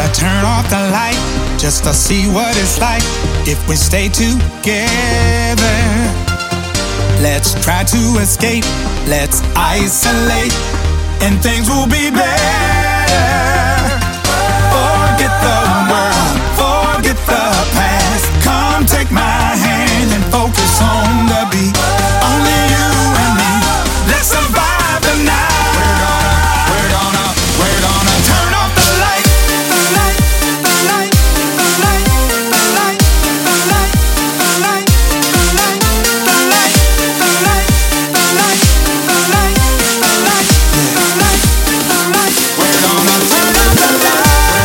turn off the light just to see what it's like if we stay together. Let's try to escape, let's isolate, and things will be better. Forget the world, forget the past. Come take my hand and focus on the beat. Only you and me, let's survive the night. We're gonna turn off the light, the light, the light, the light, the light, the light, the light, the light, the light, the light, the light, the light, the light, the light, the light. We're gonna turn off the light.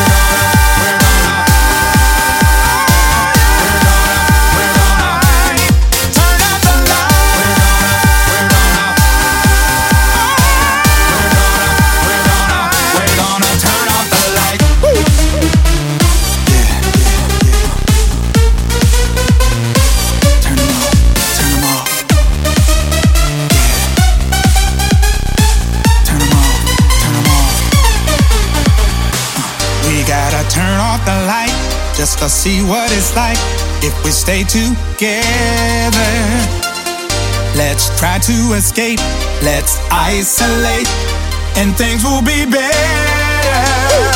Turn off the light just to see what it's like if we stay together. Let's try to escape, let's isolate, and things will be better.